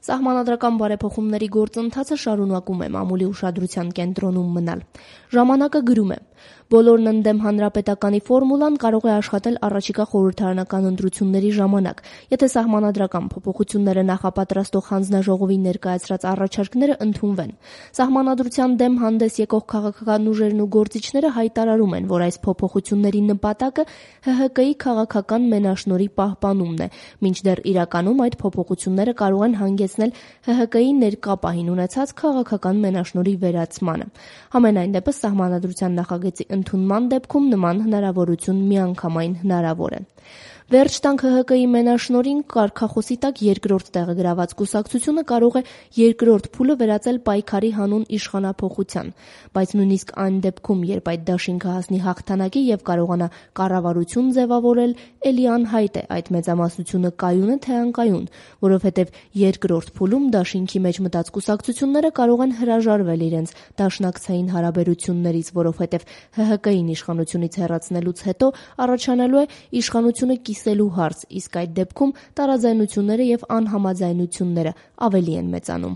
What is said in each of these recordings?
Սահմանադրական բարեփոխումների գործընթացը շարունակում է մամուլի ուշադրության կենտրոնում մնալ։ Ժամանակը գրում է. Բոլորն ընդդեմ հանրապետականի ֆորմուլան կարող է աշխատել առաջիկա խորհրդարանական ընտրությունների ժամանակ, եթե սահմանադրական փոփոխությունները նախապատրաստող հանձնաժողովի ներկայացրած առաջարկները ընդունվեն։ Սահմանադրության դեմ հանդես եկող քաղաքական ուժերն ու գործիչները հայտարարում են, որ այս փոփոխությունների նպատակը ՀՀԿ-ի քաղաքական մենաշնորհի պահպանումն է, մինչդեռ իրականում այդ փոփոխությունները կարող են հանգեցնել ՀՀԿ-ի ներկա պահին ունեցած քաղաքական մենաշնորհի վերացմանը։ Համենայն դեպս սահմանադրության նախագծի ընդունման դեպքում նման հնարավորություն միանգամայն հնարավոր է։ Վերջ տանք ՀՀԿ-ի մենաշնորհին կարգախոսի տակ երկրորդ տեղը գրաված կուսակցությունը կարող է երկրորդ փուլը վերածել պայքարի հանուն իշխանափոխության, բայց նույնիսկ այն դեպքում, երբ այդ դաշինքը հասնի հաղթանակի եւ կարողանա կառավարություն ձևավորել, ելի անհայտ է այդ մեծամասնությունը կայուն է թե անկայուն, որովհետեւ երկրորդ փուլում դաշինքի մեջ մտած կուսակցությունները կարող են հրաժարվել իրենց դաշնակցային հարաբերություններից, որովհետեւ ՀՀԿ-ին իշխանությունից հեռացնելուց հետո առաջանալու է իշխանությունը կիսելու հարց, իսկ այդ դեպքում տարաձայնությունները եւ անհամաձայնությունները ավելի են մեծանում։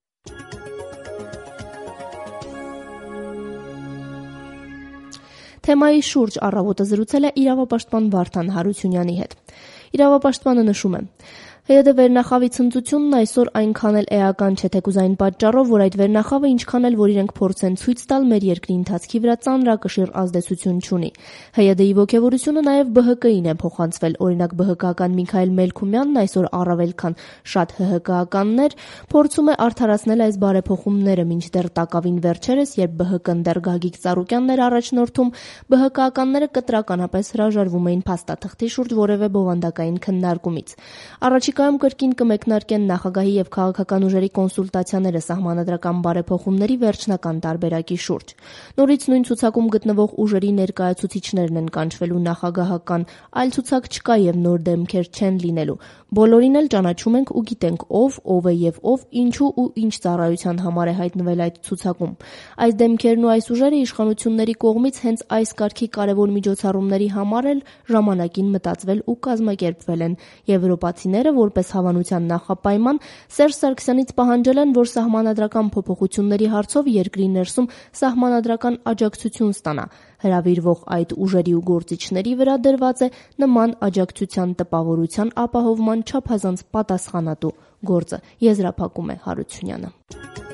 Թեմայի շուրջ առավոտը զրուցել է իրավապաշտպան Վարդան Հարությունյանի հետ։ Իրավապաշտպանը նշում է. ՀՅԴ վերնախավի ցնծությունն այսօր այնքան էլ էական չէ, թեկուզ այն պատճառով, որ այդ վերնախավը ինչքան էլ որ իրենք փորձեն ցույց տալ, մեր երկրի ընթացքի վրա ծանրակշիռ ազդեցություն չունի։ ՀՅԴ-ի ոգևորությունը նաև ԲՀԿ-ին է փոխանցվել, օրինակ ԲՀԿ-ական Միքայել Մելքումյանն այսօր առավել քան շատ ՀՀԿ-ականներ փորձում է արդարացնել այս բարեփոխումները, մինչդեռ տակավին վերջերս, երբ ԲՀԿ-ն դեռ Գագիկ Ծառուկյանն էր առաջնորդում, ԲՀԿ-ականները կտրականապես հրաժարվում էին փաստաթղթի շուրջ որևէ բովանդակային քննարկումից։ Առաջիկայում կրկին կմեկնարկեն նախագահի եւ քաղաքական ուժերի կոնսուլտացիաները սահմանադրական բարեփոխումների վերջնական տարբերակի շուրջ։ Նորից նույն ցուցակում գտնվող ուժերի ներկայացուցիչներն են կանչվելու նախագահական, այլ ցուցակ չկա եւ նոր դեմքեր չեն լինելու։ Բոլորին էլ ճանաչում ենք ու գիտենք ով է եւ ով ինչու ու ինչ ծառայության համար է հայտնվել այդ ցուցակում։ Այս դեմքերն ու այս ուժերը իշխանությունների կողմից հենց այս կարգի կարևոր միջոցառումների համար էլ ժամանակին մտածվել ու կազմակերպվել են։ Եվրոպացիները, որպես հավանության նախապայման, Սերժ Սարգսյանից պահանջել են, որ սահմանադրական փոփոխությունների հարցով երկրի ներսում սահմանադրական աջակցություն ստանա։ Հրավիրվող այդ ուժերի ու գործիչների վրա դրված է նման աջակցության տպավորության ապահովման չափազանց պատասխանատու գործը, եզրափակում է Հարությունյանը։